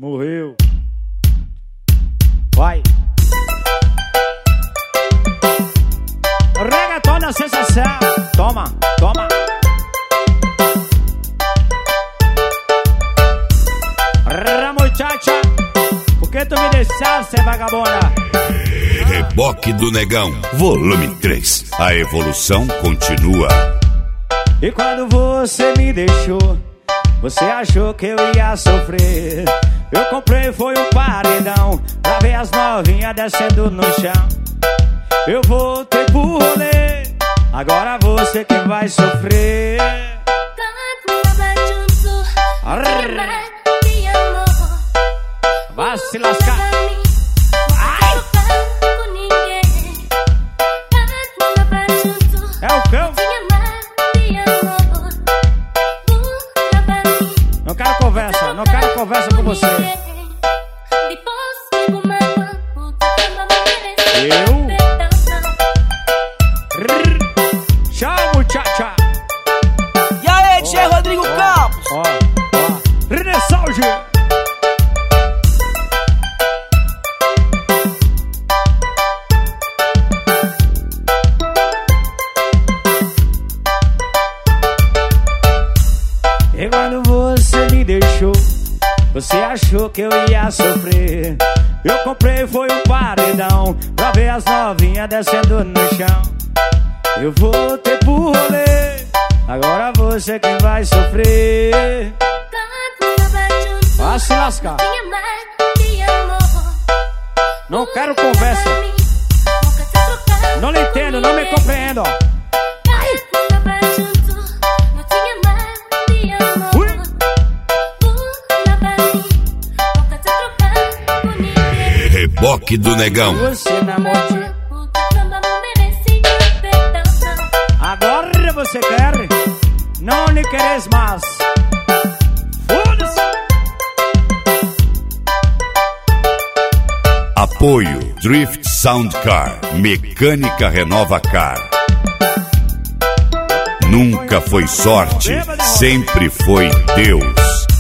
Morreu. Vai. Reggaeton na sensação. Toma, toma. Muchacha, por que tu me deixaste, vagabunda? Reboque do Negão, volume 3. A evolução continua. E quando você me deixou, você achou que eu ia sofrer. Eu comprei foi um paredão pra ver as novinhas descendo no chão. Eu voltei pro rolê, agora você que vai sofrer. Vai se lascar. Ai! É o cão. Não quero conversa, não quero conversa com você. Eu? Tchau, muchacha. E aí, Tchê Rodrigo Campos? Ó, Renessalge. E quando você me deixou, você achou que eu ia sofrer. Eu comprei foi um paredão pra ver as novinhas descendo no chão. Eu voltei pro rolê, agora você quem vai sofrer. Vai se lascar. Não quero conversa. Não lhe entendo, não me compreendo. Reboque do Negão. Você na morte. Agora você quer? Não lhe queres mais. Foda-se. Apoio Drift Sound Car. Mecânica Renova Car. Nunca foi sorte, sempre foi Deus.